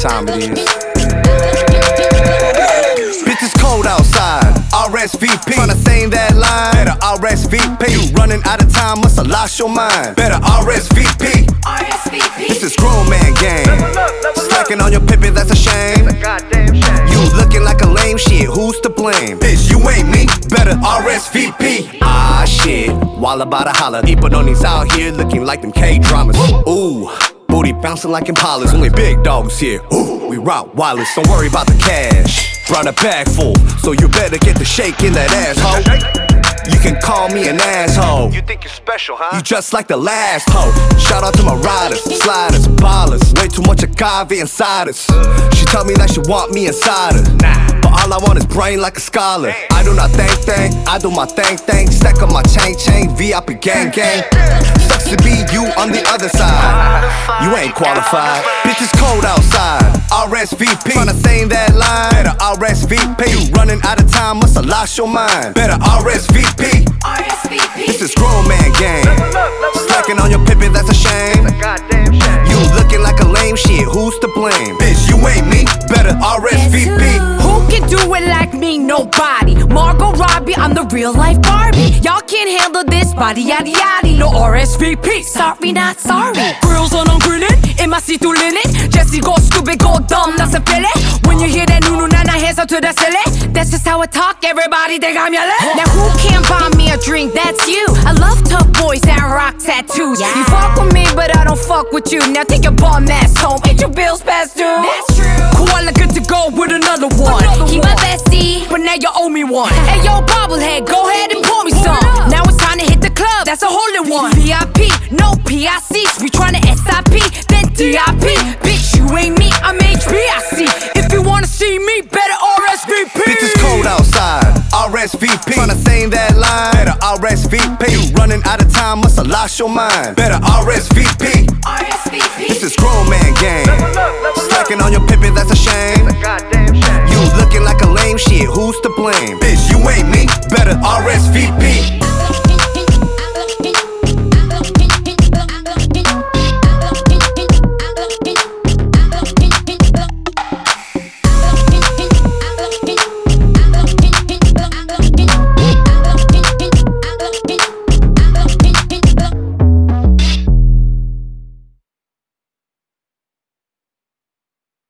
time it is. Bitch, it's cold outside. RSVP. Tryna sing that line. Better RSVP. You running out of time, must have lost your mind. Better RSVP. This is grown man game. Slacking on your pimpin', that's a shame. You looking like a lame shit, who's to blame? Bitch, you ain't me. Better RSVP. Ah shit, while about to holler. Ipanoni's out here looking like them K-dramas. Ooh. Booty bouncing like Impalas, only big dogs here. Ooh, we rock wireless, don't worry about the cash. Brought a bag full, so you better get the shake in that asshole. You can call me an asshole. You think you're special, huh? You just like the last hoe. Shout out to my riders, sliders, ballers. Way too much agave inside us. She told me that she want me inside her. But all I want is brain like a scholar. I do not think, I do my thing. Stack up my chain, VIP gang. Sucks to be you on the other side. You ain't qualified. Bitch, it's cold outside. RSVP. Tryna sing that line. Better RSVP. You running out of time, must have lost your mind. Better RSVP. This is grown man game. Slacking on your pimpin', that's a shame. You looking like a lame shit, who's to blame? Bitch, you ain't me. Better RSVP. Who can do it like me? Nobody. Margot Robbie, I'm the real life Barbie. Y'all can't handle this body yaddy yaddy. No RSVP. Sorry, not sorry. Grills on grilling, in my see through linen. Jesse go stupid, go dumb, that's a feeling. When you hear that nunu nana, hands up to the ceiling. That's just how I talk, everybody think I'm yelling. Now who can buy me a drink? That's you. I love tough boys that rock tattoos. You fuck with me, but I don't fuck with you. Now take your bum ass home, ain't your bills past due? That's true. Koala good to go with another one. He my bestie, but now you owe me one. Hey yo, bobblehead, go ahead and pour me some. Now it's time to hit the club, that's a holy one. VIP, no PICs, we tryna SIP, then DIP. Bitch, you ain't me, I'm HBIC. If you wanna see me, better RSVP. Bitch, it's cold outside. RSVP. Tryna sing that line. Better RSVP. You running out of time, must have lost your mind. Better RSVP.